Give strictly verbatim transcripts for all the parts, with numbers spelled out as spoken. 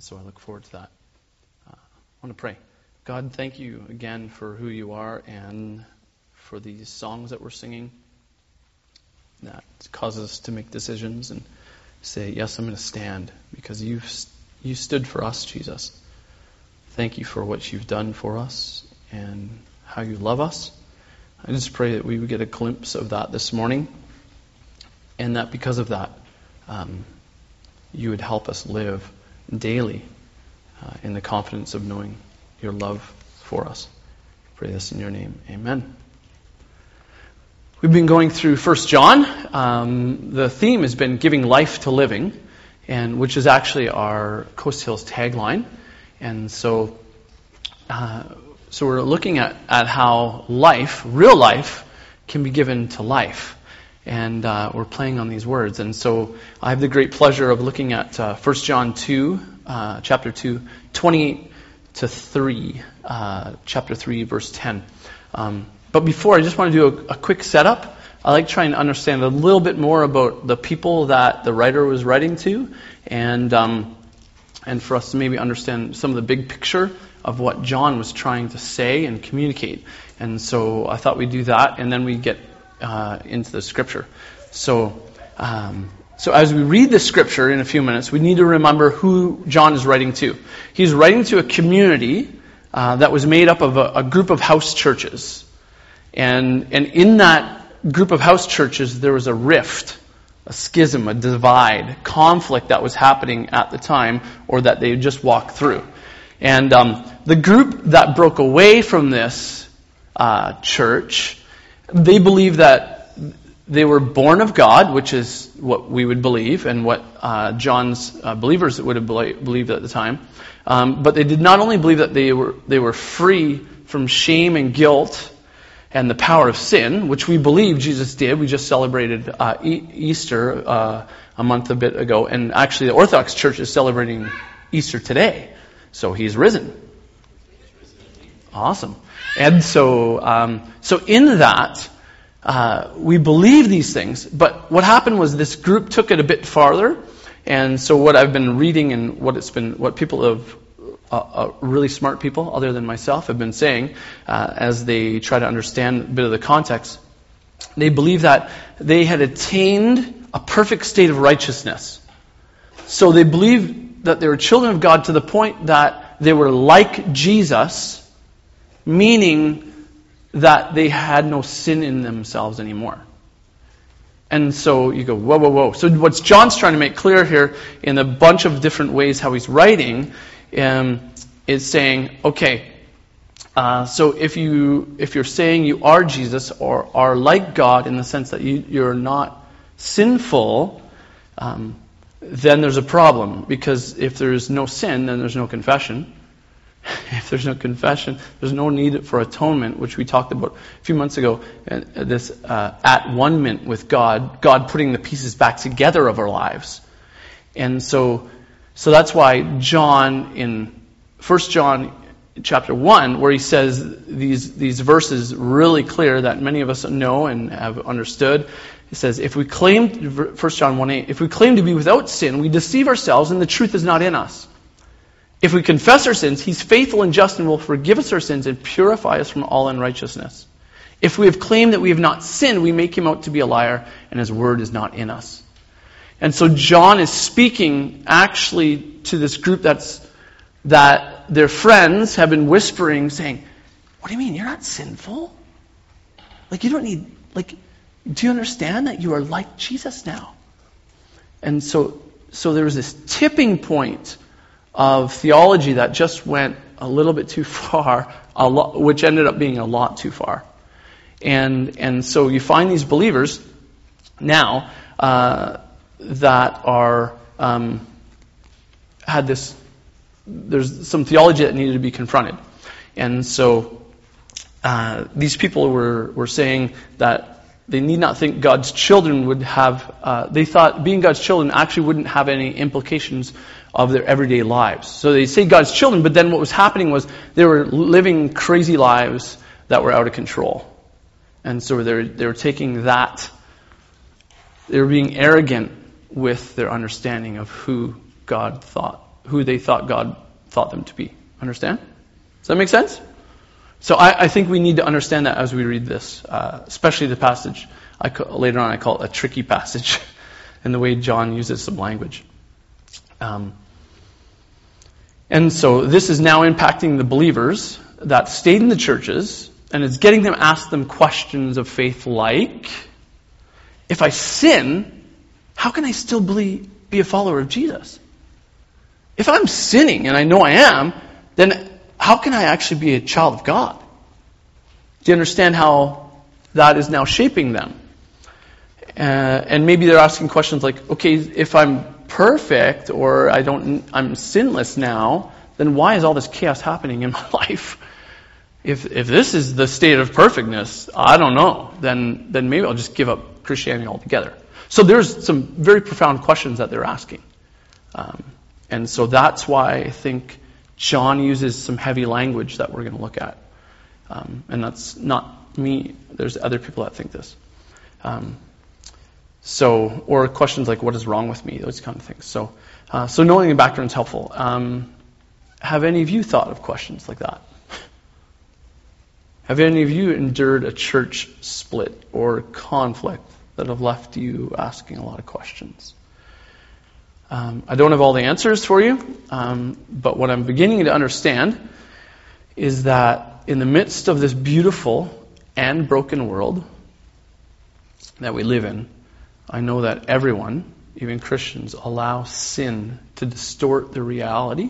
And so I look forward to that. Uh, I want to pray. God, thank you again for who you are and for these songs that we're singing that cause us to make decisions and say, yes, I'm going to stand because you've you stood for us, Jesus. Thank you for what you've done for us and how you love us. I just pray that we would get a glimpse of that this morning, and that because of that, um, you would help us live daily uh, in the confidence of knowing your love for us. I pray this in your name. Amen. We've been going through First John. Um, the theme has been giving life to living, and which is actually our Coast Hills tagline. And so, uh, so we're looking at, at how life, real life, can be given to life. And uh, we're playing on these words. And so I have the great pleasure of looking at uh, First John two, uh, chapter two, twenty-eight to three, uh, chapter three, verse ten. Um, but before, I just want to do a, a quick setup. I like trying to understand a little bit more about the people that the writer was writing to, and um, and for us to maybe understand some of the big picture of what John was trying to say and communicate. And so I thought we'd do that, and then we get uh, into the scripture. So, um, so as we read the scripture in a few minutes, we need to remember who John is writing to. He's writing to a community uh, that was made up of a, a group of house churches. And and in that group of house churches, there was a rift, a schism, a divide, conflict that was happening at the time, or that they just walked through. And um, the group that broke away from this uh, church, they believed that they were born of God, which is what we would believe, and what uh, John's uh, believers would have believed at the time. Um, but they did not only believe that they were they were free from shame and guilt and the power of sin, which we believe Jesus did. We just celebrated uh, e- Easter uh, a month a bit ago, and actually the Orthodox Church is celebrating Easter today. So he's risen. Awesome. And so, um, so in that, uh, we believe these things. But what happened was this group took it a bit farther, and so what I've been reading and what it's been, what people have. Uh, uh, really smart people, other than myself, have been saying, uh, as they try to understand a bit of the context, they believe that they had attained a perfect state of righteousness. So they believed that they were children of God to the point that they were like Jesus, meaning that they had no sin in themselves anymore. And so you go, whoa, whoa, whoa. So what John's trying to make clear here in a bunch of different ways how he's writing Um, is saying, okay, uh, so if you if you're saying you are Jesus or are like God in the sense that you, you're not sinful, um, then there's a problem, because if there's no sin, then there's no confession. If there's no confession, there's no need for atonement, which we talked about a few months ago. Uh, this uh, at-one-ment with God, God putting the pieces back together of our lives, and so. So that's why John in First John chapter one, where he says these these verses really clear that many of us know and have understood. He says, if we claim, First John one eight, if we claim to be without sin, we deceive ourselves and the truth is not in us. If we confess our sins, he's faithful and just and will forgive us our sins and purify us from all unrighteousness. If we have claimed that we have not sinned, we make him out to be a liar and his word is not in us. And so John is speaking actually to this group that's that their friends have been whispering, saying, what do you mean, you're not sinful? Like, you don't need, like, do you understand that you are like Jesus now? And so so there was this tipping point of theology that just went a little bit too far, a lot, which ended up being a lot too far. And and so you find these believers now, uh, that are um, had this. There's some theology that needed to be confronted, and so uh, these people were were saying that they need not think God's children would have. Uh, they thought being God's children actually wouldn't have any implications of their everyday lives. So they say God's children, but then what was happening was they were living crazy lives that were out of control, and so they were, they were taking that. They were being arrogant with their understanding of who God thought, who they thought God thought them to be. Understand? Does that make sense? So I, I think we need to understand that as we read this, uh, especially the passage. I ca- later on I call it a tricky passage in the way John uses some language. Um, and so this is now impacting the believers that stayed in the churches, and it's getting them ask them questions of faith like, if I sin, how can I still believe, be a follower of Jesus? If I'm sinning, and I know I am, then how can I actually be a child of God? Do you understand how that is now shaping them? Uh, and maybe they're asking questions like, okay, if I'm perfect or I don't, I'm sinless now, then why is all this chaos happening in my life? If if this is the state of perfectness, I don't know. Then then maybe I'll just give up Christianity altogether. So there's some very profound questions that they're asking, um, and so that's why I think John uses some heavy language that we're going to look at, um, and that's not me. There's other people that think this. Um, so or questions like, what is wrong with me? Those kind of things. So uh, so knowing the background is helpful. Um, have any of you thought of questions like that? Have any of you endured a church split or conflict that have left you asking a lot of questions? Um, I don't have all the answers for you, um, but what I'm beginning to understand is that in the midst of this beautiful and broken world that we live in, I know that everyone, even Christians, allow sin to distort the reality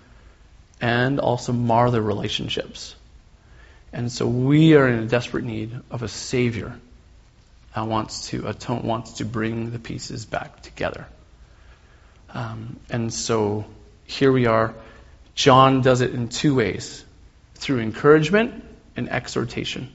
and also mar their relationships. And so we are in a desperate need of a Savior that wants to atone, wants to bring the pieces back together. Um, and so here we are. John does it in two ways, through encouragement and exhortation.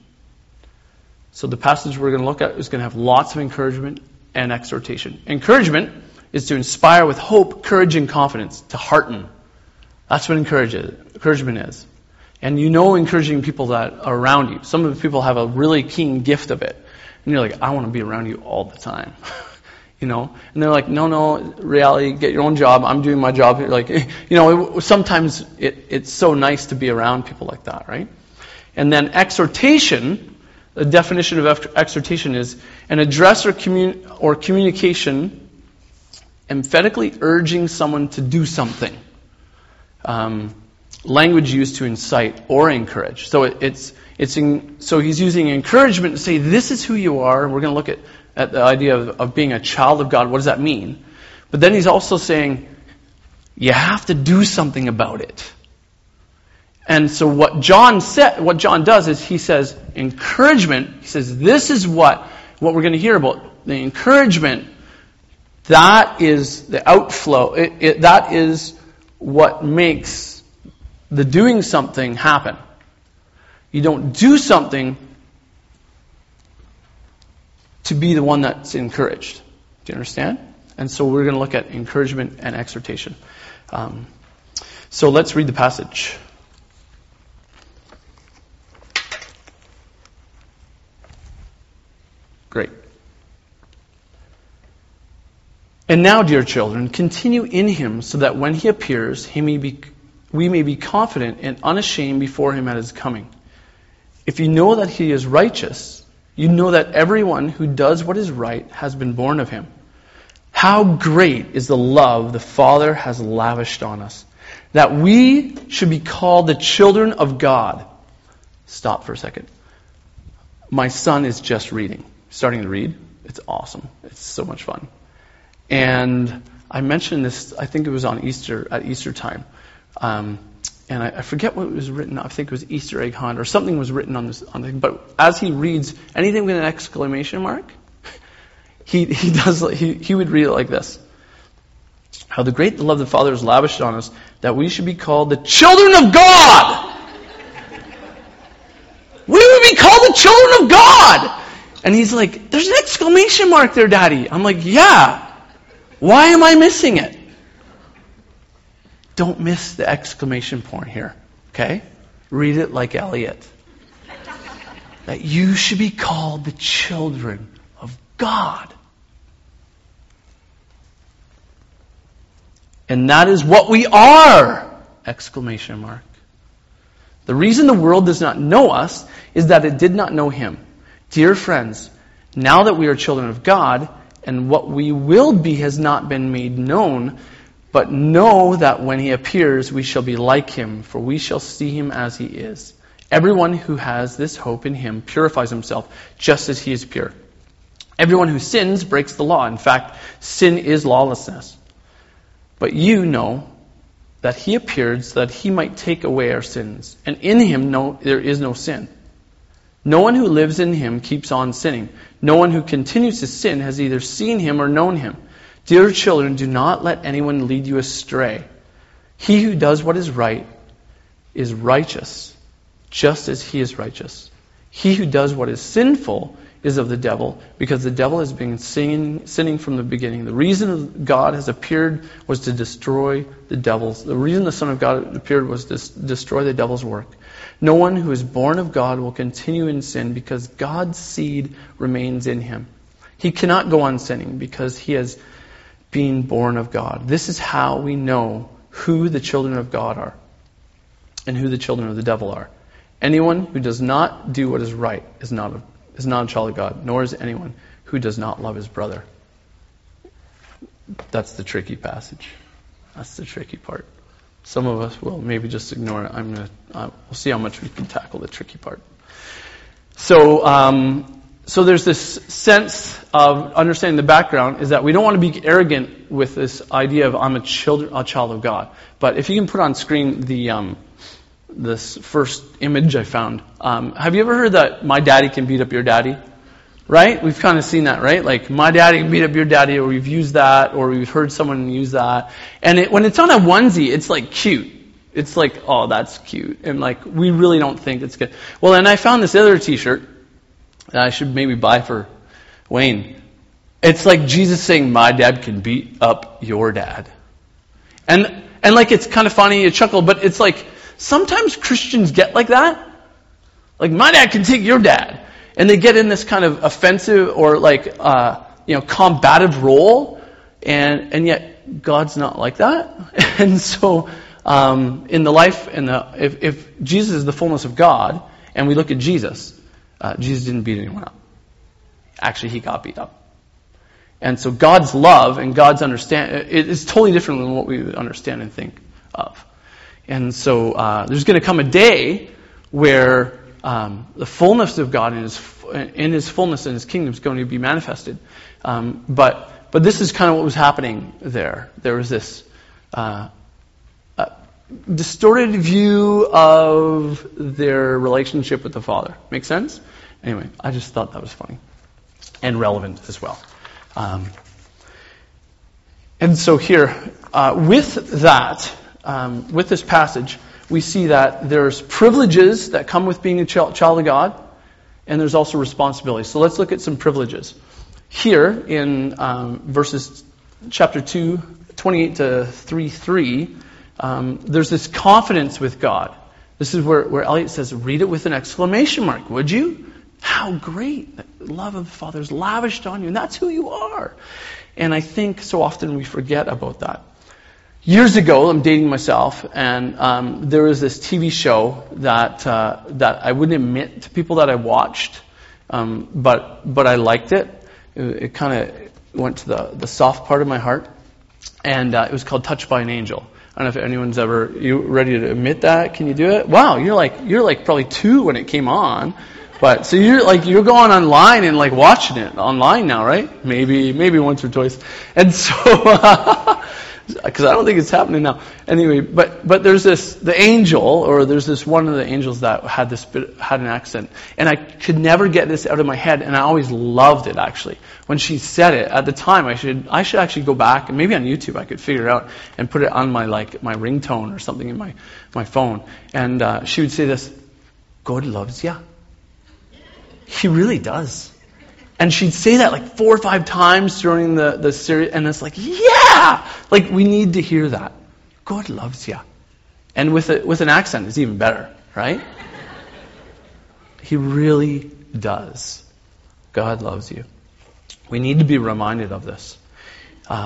So the passage we're going to look at is going to have lots of encouragement and exhortation. Encouragement is to inspire with hope, courage, and confidence, to hearten. That's what encouragement is. And you know encouraging people that are around you. Some of the people have a really keen gift of it. And you're like, I want to be around you all the time. you know? And they're like, no, no, reality, get your own job. I'm doing my job. You're like, you know, it, sometimes it, it's so nice to be around people like that, right? And then exhortation, the definition of exhortation is an address or, commun- or communication emphatically urging someone to do something. Um... Language used to incite or encourage. So it, it's it's in, so he's using encouragement to say, this is who you are. And we're going to look at, at the idea of, of being a child of God. What does that mean? But then he's also saying, you have to do something about it. And so what John said, what John does is he says encouragement. He says this is what what we're going to hear about. The encouragement, that is the outflow. It, it, that is what makes the doing something happen. You don't do something to be the one that's encouraged. Do you understand? And so we're going to look at encouragement and exhortation. Um, so let's read the passage. Great. And now, dear children, continue in him so that when he appears, he may be we may be confident and unashamed before him at his coming. If you know that he is righteous, you know that everyone who does what is right has been born of him. How great is the love the Father has lavished on us, that we should be called the children of God. Stop for a second. My son is just reading, starting to read. It's awesome. It's so much fun. And I mentioned this, I think it was on Easter, at Easter time. Um, and I, I forget what was written. I think it was Easter egg hunt or something was written on this. On the, but as he reads anything with an exclamation mark, he he does he he would read it like this: "How the great love the Father has lavished on us, that we should be called the children of God. We would be called the children of God." And he's like, "There's an exclamation mark there, Daddy." I'm like, "Yeah. Why am I missing it?" Don't miss the exclamation point here, okay? Read it like Elliot. That you should be called the children of God. And that is what we are! Exclamation mark. The reason the world does not know us is that it did not know Him. Dear friends, now that we are children of God, and what we will be has not been made known, but know that when He appears, we shall be like Him, for we shall see Him as He is. Everyone who has this hope in Him purifies himself just as He is pure. Everyone who sins breaks the law. In fact, sin is lawlessness. But you know that He appeared so that He might take away our sins. And in Him no, there is no sin. No one who lives in Him keeps on sinning. No one who continues to sin has either seen Him or known Him. Dear children, do not let anyone lead you astray. He who does what is right is righteous, just as He is righteous. He who does what is sinful is of the devil, because the devil has been sinning, sinning from the beginning. The reason God has appeared was to destroy the devil's. The reason the Son of God appeared was to destroy the devil's work. No one who is born of God will continue in sin, because God's seed remains in him. He cannot go on sinning because he has been born of God. This is how we know who the children of God are and who the children of the devil are. Anyone who does not do what is right is not a, is not a child of God, nor is anyone who does not love his brother. That's the tricky passage. That's the tricky part. Some of us will maybe just ignore it. I'm gonna. Uh, we'll see how much we can tackle the tricky part. So, um, so there's this sense of understanding the background is that we don't want to be arrogant with this idea of I'm a child, a child of God. But if you can put on screen the um, this first image I found. Um, have you ever heard that my daddy can beat up your daddy? Right? We've kind of seen that, right? Like, my daddy can beat up your daddy, or we've used that, or we've heard someone use that. And it, when it's on a onesie, it's like cute. It's like, oh, that's cute. And like, we really don't think it's good. Well, and I found this other t-shirt that I should maybe buy for Wayne. It's like Jesus saying, my dad can beat up your dad. And, and like, it's kind of funny, you chuckle, but it's like, sometimes Christians get like that. Like, my dad can take your dad. And they get in this kind of offensive or like, uh, you know, combative role. And, and yet God's not like that. And so, um, in the life, and the, if, if Jesus is the fullness of God, and we look at Jesus, uh, Jesus didn't beat anyone up. Actually, he got beat up. And so God's love and God's understand, it is totally different than what we understand and think of. And so, uh, there's going to come a day where Um, the fullness of God in His in His fullness in His kingdom is going to be manifested. Um, but but this is kind of what was happening there. There was this uh, uh, distorted view of their relationship with the Father. Make sense? Anyway, I just thought that was funny and relevant as well. Um, and so here, uh, with that, um, with this passage, we see that there's privileges that come with being a child of God, and there's also responsibilities. So let's look at some privileges. Here in um, verses chapter two, twenty-eight to three three, um, there's this confidence with God. This is where, where Elliot says, read it with an exclamation mark, would you? How great! The love of the Father is lavished on you, and that's who you are. And I think so often we forget about that. Years ago, I'm dating myself, and um, there was this T V show that uh, that I wouldn't admit to people that I watched, um, but but I liked it. It, it kind of went to the, the soft part of my heart, and uh, it was called Touched by an Angel. I don't know if anyone's ever you ready to admit that. Can you do it? Wow, you're like you're like probably two when it came on, but so you're like you're going online and like watching it online now, right? Maybe maybe once or twice, and so. Uh, Because I don't think it's happening now. Anyway, but but there's this the angel, or there's this one of the angels that had this bit, had an accent, and I could never get this out of my head, and I always loved it. Actually, when she said it at the time, I should I should actually go back and maybe on YouTube I could figure it out and put it on my like my ringtone or something in my my phone. And uh, she would say this: "God loves ya." He really does. And she'd say that like four or five times during the, the series, and it's like, yeah! Like, we need to hear that. God loves you. And with a, with an accent, it's even better, right? He really does. God loves you. We need to be reminded of this. Uh,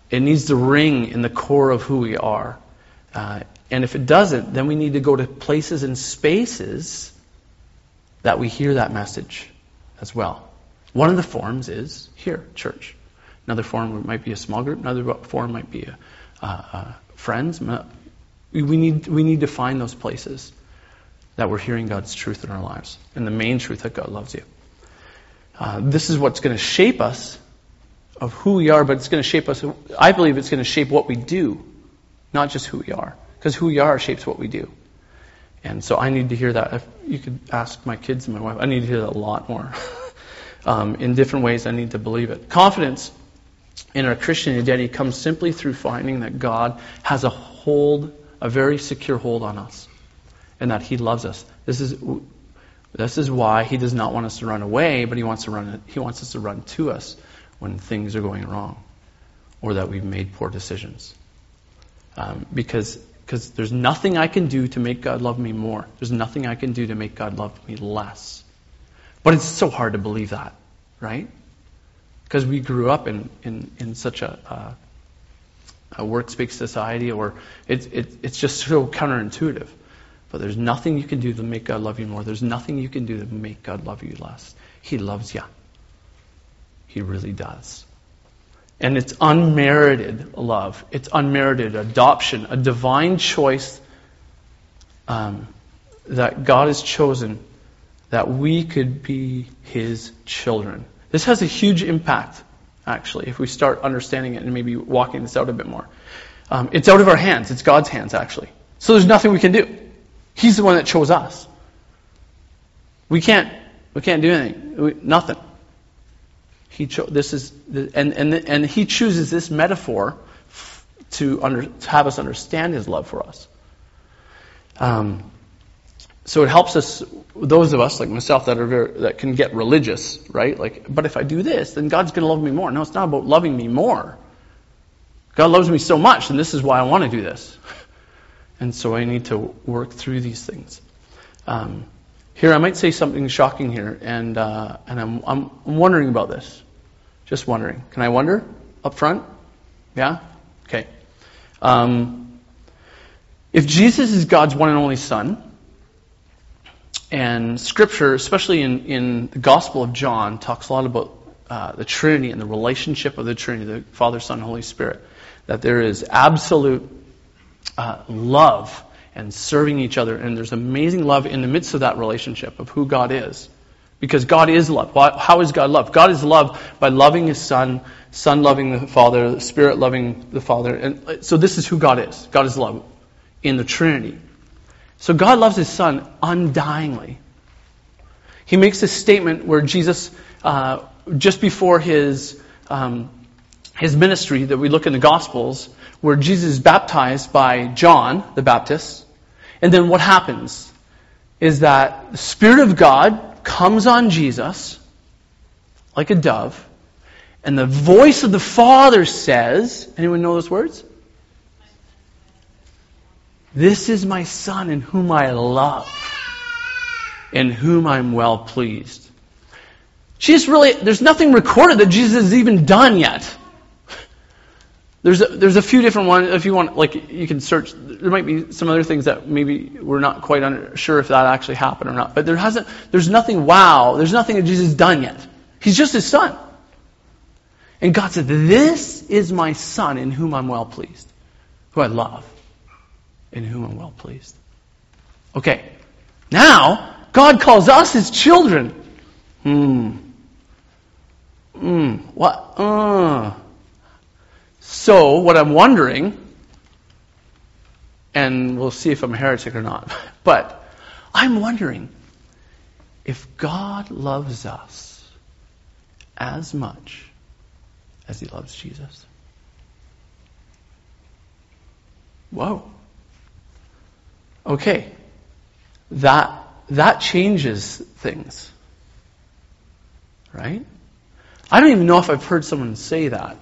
It needs to ring in the core of who we are. Uh, and if it doesn't, then we need to go to places and spaces that we hear that message as well. One of the forms is here, church. Another form might be a small group. Another form might be a, uh, uh, friends. We, we need we need to find those places that we're hearing God's truth in our lives, and the main truth that God loves you. Uh, this is what's going to shape us of who we are, but it's going to shape us. I believe it's going to shape what we do, not just who we are, because who we are shapes what we do. And so I need to hear that. If you could ask my kids and my wife, I need to hear that a lot more. um, in different ways, I need to believe it. Confidence in our Christian identity comes simply through finding that God has a hold, a very secure hold on us, and that He loves us. This is this is why He does not want us to run away, but He wants to run. He wants us to run to us when things are going wrong, or that we've made poor decisions. Um, because because there's nothing I can do to make God love me more. There's nothing I can do to make God love me less. But it's so hard to believe that, right? Because we grew up in, in, in such a, uh, a works-based society, or it's it, it's just so counterintuitive. But there's nothing you can do to make God love you more. There's nothing you can do to make God love you less. He loves you. He really does. And it's unmerited love. It's unmerited adoption, a divine choice um, that God has chosen that we could be His children. This has a huge impact, actually, if we start understanding it and maybe walking this out a bit more. Um, it's out of our hands. It's God's hands, actually. So there's nothing we can do. He's the one that chose us. We can't. We can't do anything. We, nothing. He cho- this is the, and and and He chooses this metaphor f- to under to have us understand His love for us. Um, so it helps us, those of us like myself that are very, that can get religious, right? Like, but if I do this, then God's going to love me more. No, it's not about loving me more. God loves me so much, and this is why I want to do this. And so I need to work through these things. Um, Here, I might say something shocking here, and uh, and I'm I'm wondering about this. Just wondering. Can I wonder up front? Yeah? Okay. Um, if Jesus is God's one and only Son, and Scripture, especially in, in the Gospel of John, talks a lot about uh, the Trinity and the relationship of the Trinity, the Father, Son, Holy Spirit, that there is absolute uh, love and serving each other. And there's amazing love in the midst of that relationship of who God is. Because God is love. How is God love? God is love by loving His Son, Son loving the Father, the Spirit loving the Father. And so this is who God is. God is love in the Trinity. So God loves His Son undyingly. He makes this statement where Jesus, uh, just before His um, His ministry that we look in the Gospels, where Jesus is baptized by John the Baptist. And then what happens is that the Spirit of God comes on Jesus like a dove, and the voice of the Father says, anyone know those words? This is my Son in whom I love, in whom I'm well pleased. Jesus really, there's nothing recorded that Jesus has even done yet. There's a, there's a few different ones. If you want, like, you can search. There might be some other things that maybe we're not quite under, sure if that actually happened or not. But there hasn't. There's nothing. Wow. There's nothing that Jesus has done yet. He's just His Son. And God said, "This is my Son in whom I'm well pleased, who I love, in whom I'm well pleased." Okay. Now God calls us His children. Hmm. Hmm. What? Uh. So, what I'm wondering, and we'll see if I'm a heretic or not, but I'm wondering if God loves us as much as He loves Jesus. Whoa. Okay. That, that changes things. Right? I don't even know if I've heard someone say that.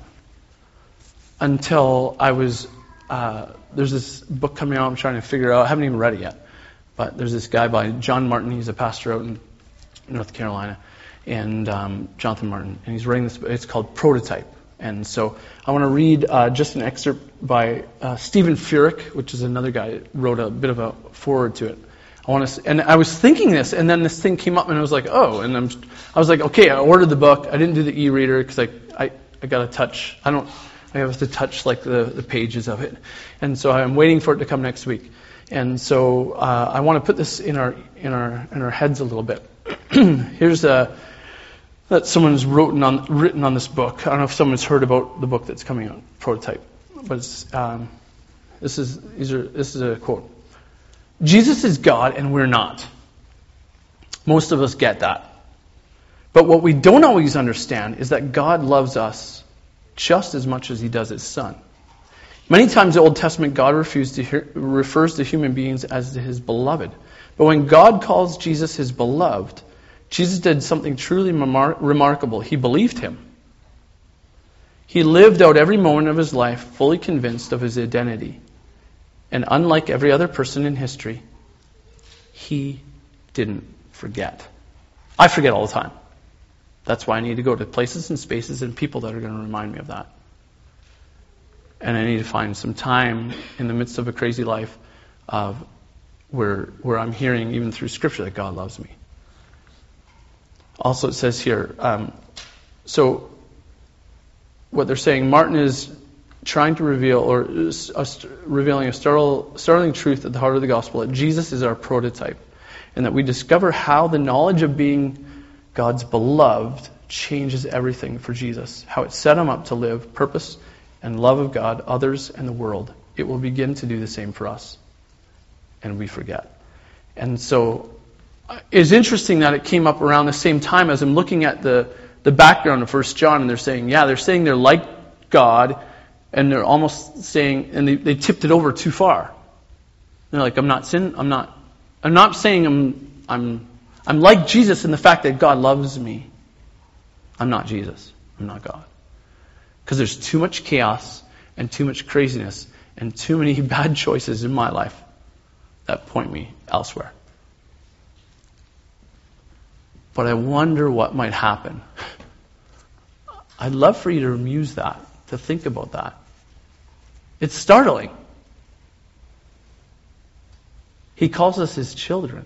Until I was, uh, there's this book coming out I'm trying to figure out. I haven't even read it yet. But there's this guy by John Martin. He's a pastor out in North Carolina. And um, Jonathan Martin. And he's writing this book. It's called Prototype. And so I want to read uh, just an excerpt by uh, Stephen Furek, which is another guy that wrote a bit of a foreword to it. I want to, and I was thinking this, and then this thing came up, and I was like, oh, and I'm, I was like, okay, I ordered the book. I didn't do the e-reader because I, I, I got to touch. I don't, I have to touch like the, the pages of it, and so I'm waiting for it to come next week. And so uh, I want to put this in our in our in our heads a little bit. Here's a that someone's written on written on this book. I don't know if someone's heard about the book that's coming out, Prototype, but it's, um, this is these are this is a quote. Jesus is God and we're not. Most of us get that. But what we don't always understand is that God loves us just as much as he does his son. Many times in the Old Testament, God refers to, hear, refers to human beings as his beloved. But when God calls Jesus his beloved, Jesus did something truly remar- remarkable. He believed him. He lived out every moment of his life fully convinced of his identity. And unlike every other person in history, he didn't forget. I forget all the time. That's why I need to go to places and spaces and people that are going to remind me of that. And I need to find some time in the midst of a crazy life of where where I'm hearing, even through Scripture, that God loves me. Also, it says here, um, so what they're saying, Martin is trying to reveal, or is, uh, revealing a startling, startling truth at the heart of the gospel, that Jesus is our prototype, and that we discover how the knowledge of being God's beloved changes everything for Jesus, how it set him up to live purpose and love of God, others, and the world. It will begin to do the same for us. And we forget. And so it's interesting that it came up around the same time as I'm looking at the, the background of First John, and they're saying, yeah, they're saying they're like God, and they're almost saying, and they, they tipped it over too far. They're like, I'm not sin, I'm not, I'm not saying I'm, I'm, I'm like Jesus in the fact that God loves me. I'm not Jesus. I'm not God. Because there's too much chaos and too much craziness and too many bad choices in my life that point me elsewhere. But I wonder what might happen. I'd love for you to muse that, to think about that. It's startling. He calls us his children.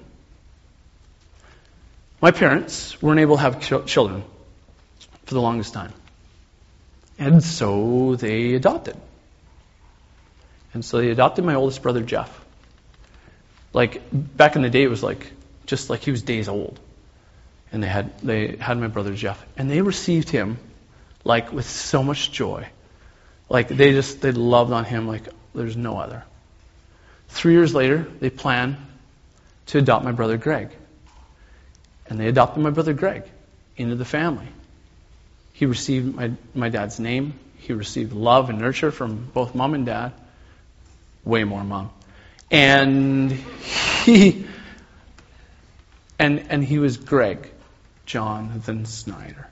My parents weren't able to have ch- children for the longest time. And so they adopted. And so they adopted my oldest brother, Jeff. Like, back in the day, it was like, just like he was days old. And they had they had my brother, Jeff. And they received him, like, with so much joy. Like, they just, they loved on him like there's no other. Three years later, they planned to adopt my brother, Greg. And they adopted my brother, Greg, into the family. He received my, my dad's name. He received love and nurture from both mom and dad. Way more mom. And he and and he was Greg Jonathan Snyder.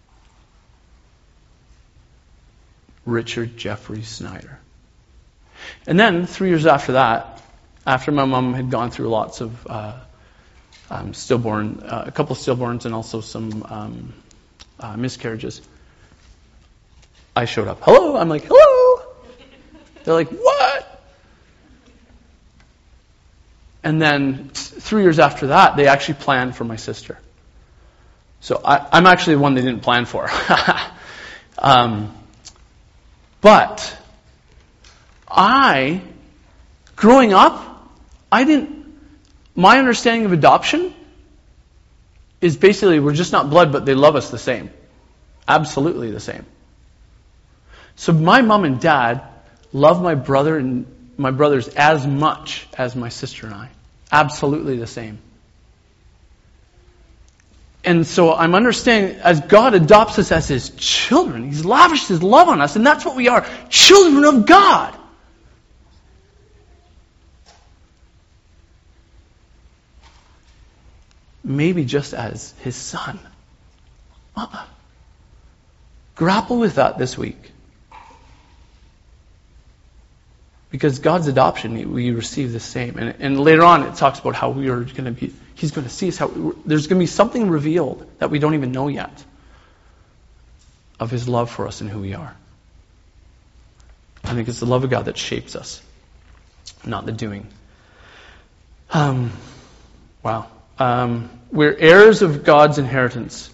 Richard Jeffrey Snyder. And then, three years after that, after my mom had gone through lots of uh, um, stillborn, uh, a couple of stillborns and also some um, uh, miscarriages, I showed up. Hello? I'm like, hello? They're like, what? And then t- three years after that, they actually planned for my sister. So I, I'm actually the one they didn't plan for. um, but I, growing up, I didn't, my understanding of adoption is basically we're just not blood, but they love us the same. Absolutely the same. So my mom and dad love my brother and my brothers as much as my sister and I. Absolutely the same. And so I'm understanding as God adopts us as his children, he's lavished his love on us, and that's what we are, children of God. Maybe just as his son. Uh-uh. Grapple with that this week. Because God's adoption, we receive the same. And, and later on, it talks about how we are going to be, he's going to see us, how there's going to be something revealed that we don't even know yet. of His love for us and who we are. I think it's the love of God that shapes us, not the doing. Um, wow. Um, we're heirs of God's inheritance.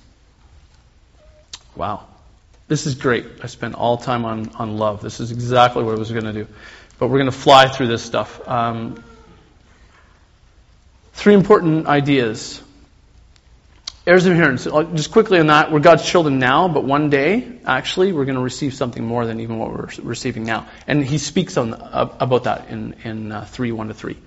Wow. This is great. I spent all time on, on love. This is exactly what I was going to do. But we're going to fly through this stuff. Um, three important ideas. Heirs of inheritance. Just quickly on that, we're God's children now, but one day, actually, we're going to receive something more than even what we're receiving now. And he speaks on uh, about that in, in uh, three, one to three.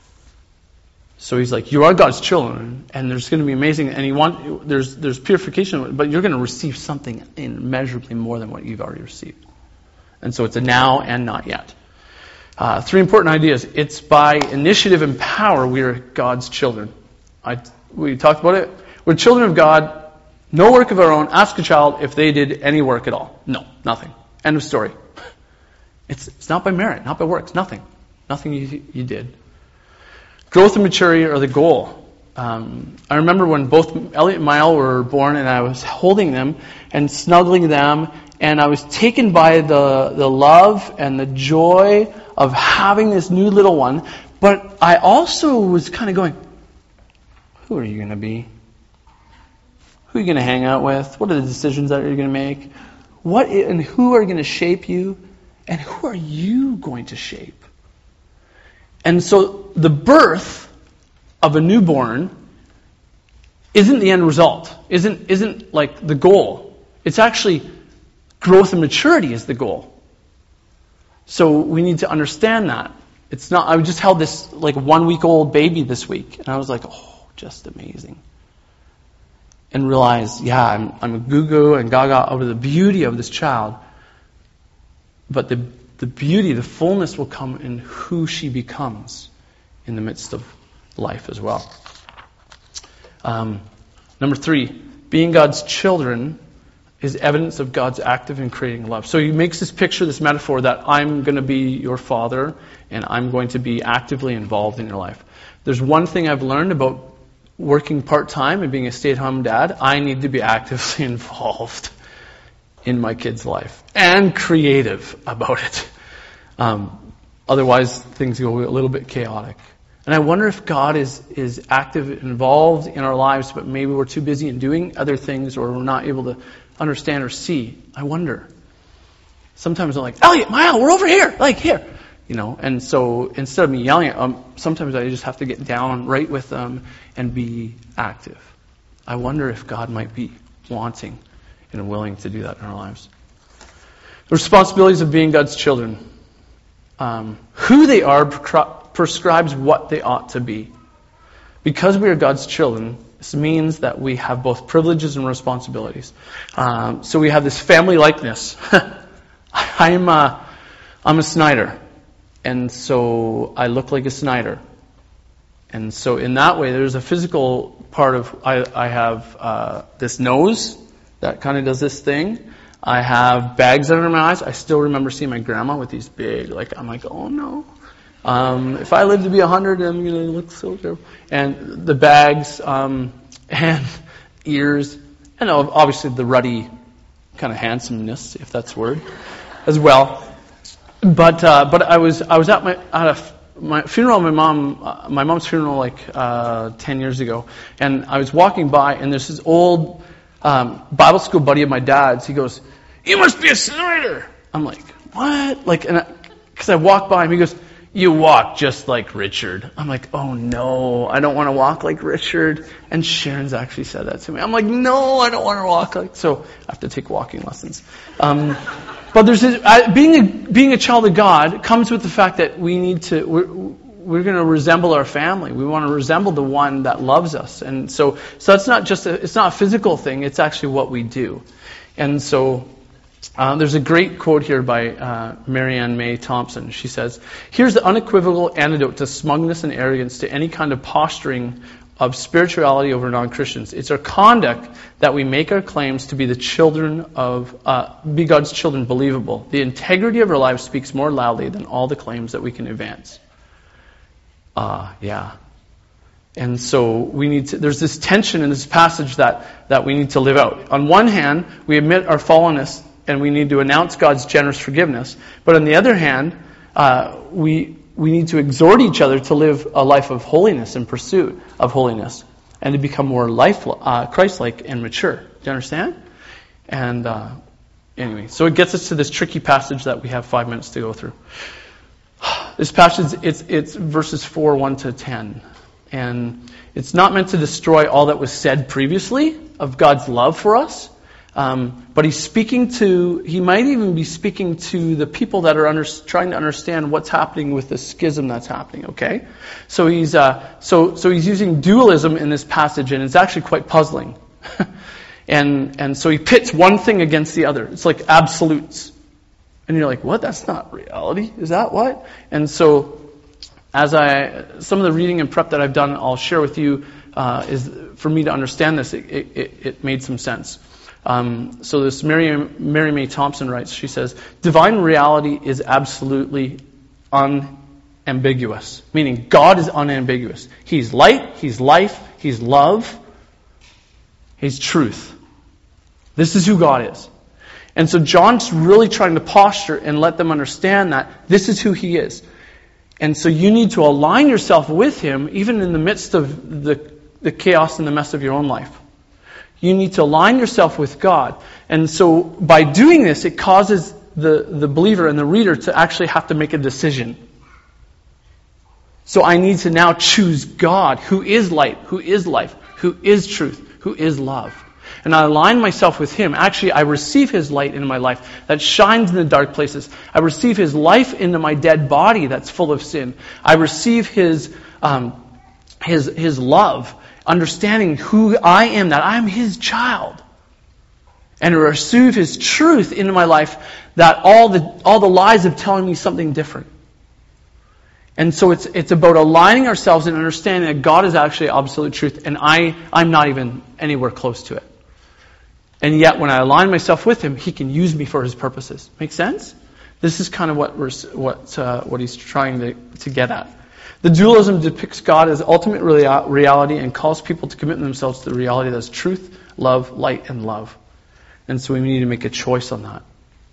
So he's like, you are God's children, and there's going to be amazing, and he want, there's, there's purification, but you're going to receive something immeasurably more than what you've already received. And so it's a now and not yet. Uh, three important ideas. It's by initiative and power we are God's children. I, we talked about it. We're children of God, no work of our own. Ask a child if they did any work at all. No, nothing. End of story. It's, it's not by merit, not by works, nothing. Nothing you, you did. Growth and maturity are the goal. Um, I remember when both Elliot and Mael were born, and I was holding them and snuggling them, and I was taken by the, the love and the joy of having this new little one. But I also was kind of going, who are you going to be? Who are you going to hang out with? What are the decisions that you're going to make? What and who are going to shape you? And who are you going to shape? And so the birth of a newborn isn't the end result, isn't isn't like the goal. It's actually growth and maturity is the goal. So we need to understand that. It's not, I just held this like one week old baby this week, and I was like, oh, just amazing. And realized, yeah, I'm I'm a goo-goo and gaga over the beauty of this child. But the the beauty, the fullness will come in who she becomes in the midst of life as well. Um, number three, being God's children is evidence of God's active and creating love. So he makes this picture, this metaphor that I'm going to be your father and I'm going to be actively involved in your life. There's one thing I've learned about working part-time and being a stay-at-home dad. I need to be actively involved in my kid's life and creative about it. Um, otherwise, things go a little bit chaotic. And I wonder if God is is active, involved in our lives, but maybe we're too busy in doing other things, or we're not able to understand or see. I wonder. Sometimes I'm like, Elliot, Mael, we're over here, like here, you know. And so instead of me yelling at them, sometimes I just have to get down right with them and be active. I wonder if God might be wanting and willing to do that in our lives. The responsibilities of being God's children. Um, who they are prescribes what they ought to be. Because we are God's children, this means that we have both privileges and responsibilities. Um, so we have this family likeness. I'm a, I'm a Snyder, and so I look like a Snyder. And so in that way, there's a physical part of, I, I have uh, this nose that kind of does this thing. I have bags under my eyes. I still remember seeing my grandma with these big, like, I'm like, oh no. Um, if I live to be a hundred, I'm going to look so terrible. And the bags, um, and ears, and obviously the ruddy kind of handsomeness, if that's a word, as well. But, uh, but I was, I was at my, at a, my funeral, my mom, uh, my mom's funeral like, uh, ten years ago. And I was walking by, and there's this old, um, Bible school buddy of my dad's. He goes, "You must be a Snyder." I'm like, what? Like, and because I, I walked by him, he goes, "You walk just like Richard." I'm like, oh no, I don't want to walk like Richard. And Sharon's actually said that to me. I'm like, no, I don't want to walk like, so I have to take walking lessons. Um, but there's this, I, being a, being a child of God comes with the fact that we need to, we're, we're going to resemble our family. We want to resemble the one that loves us. And so, so it's not just a, it's not a physical thing, it's actually what we do. And so, Uh, there's a great quote here by uh, Marianne May Thompson. She says, "Here's the unequivocal antidote to smugness and arrogance, to any kind of posturing of spirituality over non-Christians. It's our conduct that we make our claims to be the children of, uh, be God's children believable. The integrity of our lives speaks more loudly than all the claims that we can advance." Ah, uh, yeah. And so we need to, there's this tension in this passage that, that we need to live out. On one hand, we admit our fallenness and we need to announce God's generous forgiveness. But on the other hand, uh, we we need to exhort each other to live a life of holiness and pursuit of holiness and to become more life, uh, Christ-like and mature. Do you understand? And uh, anyway, so it gets us to this tricky passage that we have five minutes to go through. This passage, it's, it's verses four, one to ten. And it's not meant to destroy all that was said previously of God's love for us. Um, but he's speaking to, he might even be speaking to the people that are under, trying to understand what's happening with the schism that's happening, okay? So he's, uh, so, so he's using dualism in this passage, and it's actually quite puzzling. and, and so he pits one thing against the other. It's like absolutes. And you're like, what? That's not reality. Is that what? And so, as I, some of the reading and prep that I've done, I'll share with you, uh, is for me to understand this, it, it, it made some sense. Um, so this Mary, Mary Mae Thompson writes, she says, divine reality is absolutely unambiguous. Meaning God is unambiguous. He's light, He's life, He's love, He's truth. This is who God is. And so John's really trying to posture and let them understand that this is who He is. And so you need to align yourself with Him even in the midst of the, the chaos and the mess of your own life. You need to align yourself with God. And so by doing this, it causes the, the believer and the reader to actually have to make a decision. So I need to now choose God, who is light, who is life, who is truth, who is love. And I align myself with Him. Actually, I receive His light into my life that shines in the dark places. I receive His life into my dead body that's full of sin. I receive His, um, His, His love, understanding who I am, that I'm His child. And to receive His truth into my life, that all the all the lies of telling me something different. And so it's it's about aligning ourselves and understanding that God is actually absolute truth, and I, I'm not even anywhere close to it. And yet when I align myself with Him, He can use me for His purposes. Make sense? This is kind of what we're, what uh, what He's trying to, to get at. The dualism depicts God as ultimate reality and calls people to commit themselves to the reality that's truth, love, light, and love. And so we need to make a choice on that.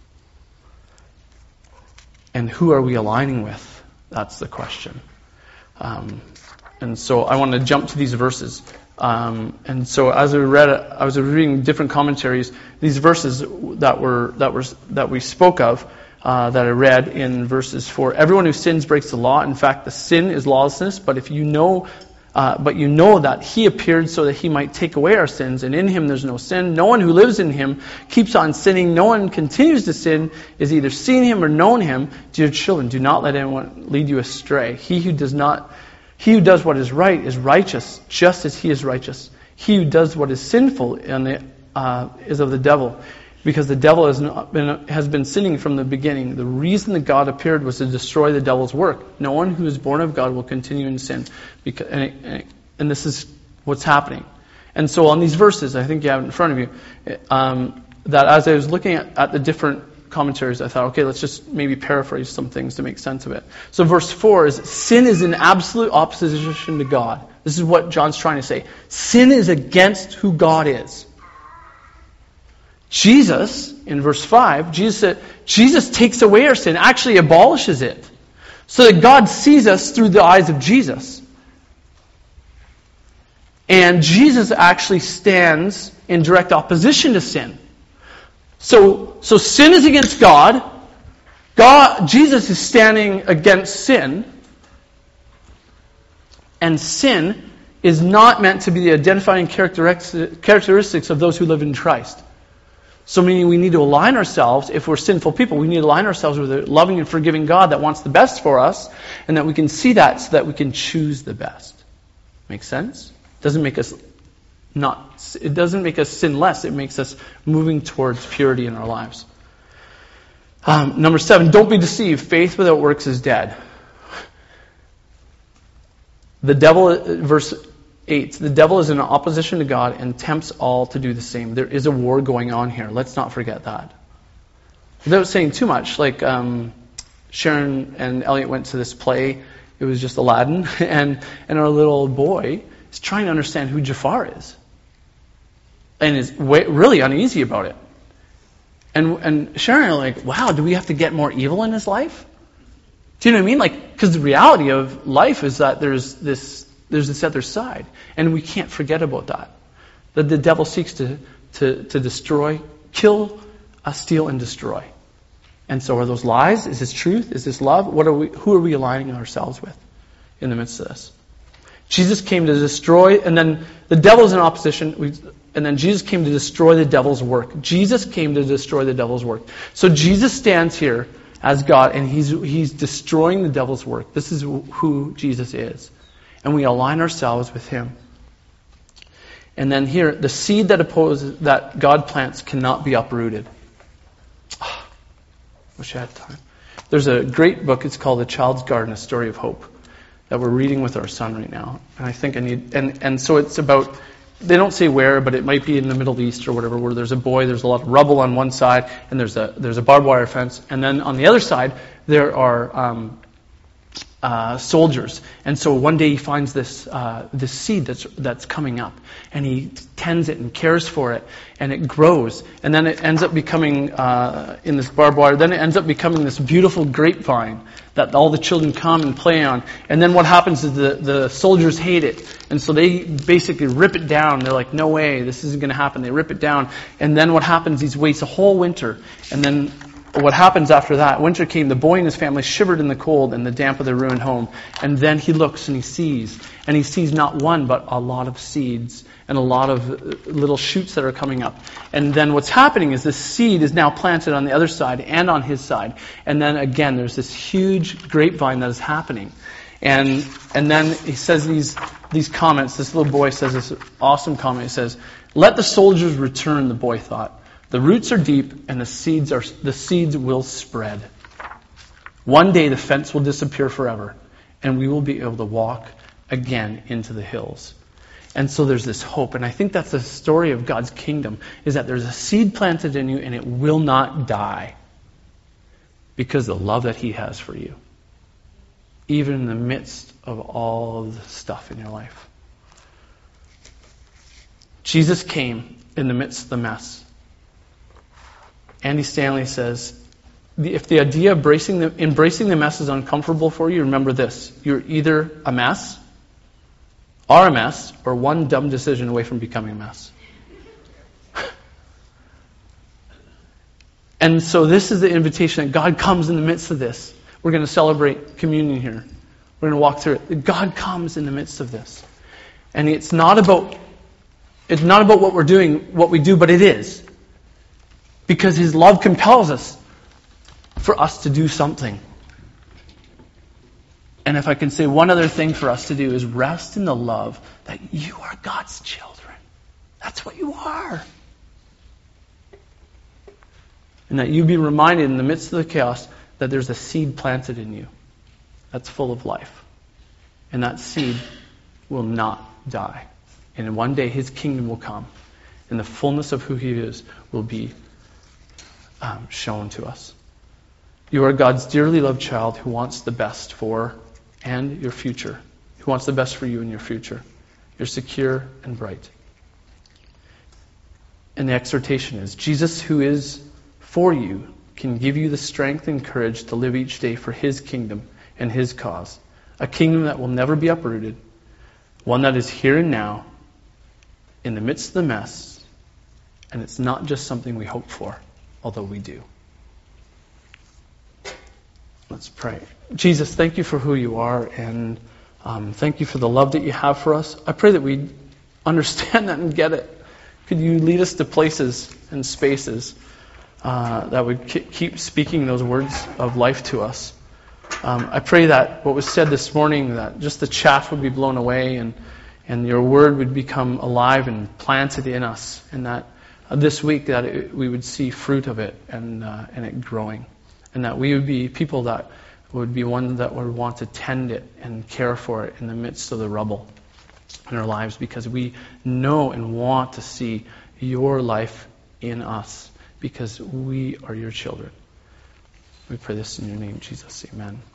And who are we aligning with? That's the question. Um, and so I want to jump to these verses. Um, and so as I read, I was reading different commentaries. These verses that were that were that we spoke of. Uh, that I read in verses four. Everyone who sins breaks the law. In fact, the sin is lawlessness. But if you know, uh, but you know that He appeared so that He might take away our sins, and in Him there's no sin. No one who lives in Him keeps on sinning. No one continues to sin is either seen Him or known Him. Dear children, do not let anyone lead you astray. He who does not, he who does what is right is righteous, just as He is righteous. He who does what is sinful and uh, is of the devil. Because the devil has, not been, has been sinning from the beginning. The reason that God appeared was to destroy the devil's work. No one who is born of God will continue in sin. Because, and, it, and this is what's happening. And so on these verses, I think you have it in front of you, um, that as I was looking at, at the different commentaries, I thought, okay, let's just maybe paraphrase some things to make sense of it. So verse four is, sin is in absolute opposition to God. This is what John's trying to say. Sin is against who God is. Jesus, in verse five, Jesus said, Jesus takes away our sin, actually abolishes it, so that God sees us through the eyes of Jesus. And Jesus actually stands in direct opposition to sin. So, so sin is against God. God, Jesus is standing against sin. And sin is not meant to be the identifying characteristics of those who live in Christ. So meaning we need to align ourselves, if we're sinful people, we need to align ourselves with a loving and forgiving God that wants the best for us, and that we can see that so that we can choose the best. Make sense? It doesn't make us not, it doesn't make us sin less, it makes us moving towards purity in our lives. Um, number seven, don't be deceived. Faith without works is dead. The devil, verse eight, the devil is in opposition to God and tempts all to do the same. There is a war going on here. Let's not forget that. Without saying too much, like um, Sharon and Elliot went to this play it was just Aladdin, and, and our little boy is trying to understand who Jafar is. And is way, really uneasy about it. And and Sharon are like, wow, do we have to get more evil in his life? Do you know what I mean? Like, because the reality of life is that there's this there's this other side, and we can't forget about that. That the devil seeks to to to destroy, kill, uh, steal, and destroy. And so, are those lies? Is this truth? Is this love? What are we? Who are we aligning ourselves with in the midst of this? Jesus came to destroy, and then the devil's in opposition. We, and then Jesus came to destroy the devil's work. Jesus came to destroy the devil's work. So Jesus stands here as God, and he's he's destroying the devil's work. This is who Jesus is, and we align ourselves with him. And then here, the seed that opposes that God plants cannot be uprooted. Oh, wish I had time. There's a great book. It's called The Child's Garden: A Story of Hope, that we're reading with our son right now. And I think I need, and, and so it's about, they don't say where, but it might be in the Middle East or whatever, where there's a boy, there's a lot of rubble on one side, and there's a there's a barbed wire fence. And then on the other side, there are um, uh, soldiers. And so one day he finds this uh, this seed that's that's coming up, and he tends it and cares for it, and it grows. And then it ends up becoming, uh, in this barbed wire, then it ends up becoming this beautiful grapevine that all the children come and play on. And then what happens is the, the soldiers hate it. And so they basically rip it down. They're like, no way, this isn't going to happen. They rip it down. And then what happens, he waits a whole winter. And then what happens after that, winter came, the boy and his family shivered in the cold and the damp of their ruined home. And then he looks and he sees. And he sees not one, but a lot of seeds and a lot of little shoots that are coming up. And then what's happening is this seed is now planted on the other side and on his side. And then again, there's this huge grapevine that is happening. And and then he says these these comments. This little boy says this awesome comment. He says, "Let the soldiers return," the boy thought. "The roots are deep and the seeds are the seeds will spread. One day the fence will disappear forever, and we will be able to walk again into the hills." And so there's this hope. And I think that's the story of God's kingdom, is that there's a seed planted in you and it will not die because of the love that he has for you, even in the midst of all of the stuff in your life. Jesus came in the midst of the mess. Andy Stanley says, if the idea of embracing the, embracing the mess is uncomfortable for you, remember this: you're either a mess, are a mess, or one dumb decision away from becoming a mess. And so this is the invitation that God comes in the midst of this. We're going to celebrate communion here. We're going to walk through it. God comes in the midst of this. And it's not about it's not about what we're doing, what we do, but it is. Because his love compels us for us to do something. And if I can say one other thing for us to do, is rest in the love that you are God's children. That's what you are. And that you be reminded in the midst of the chaos that there's a seed planted in you that's full of life. And that seed will not die. And one day his kingdom will come. And the fullness of who he is will be um, shown to us. You are God's dearly loved child who wants the best for and your future. Who wants the best for you and your future. You're secure and bright. And the exhortation is, Jesus, who is for you, can give you the strength and courage to live each day for his kingdom and his cause. A kingdom that will never be uprooted. One that is here and now, in the midst of the mess. And it's not just something we hope for, although we do. Let's pray. Jesus, thank you for who you are, and um, thank you for the love that you have for us. I pray that we understand that and get it. Could you lead us to places and spaces uh, that would k- keep speaking those words of life to us. Um, I pray that what was said this morning, that just the chaff would be blown away, and, and your word would become alive and planted in us, and that uh, this week that it, we would see fruit of it and uh, and it growing. And that we would be people that would be one that would want to tend it and care for it in the midst of the rubble in our lives, because we know and want to see your life in us, because we are your children. We pray this in your name, Jesus. Amen.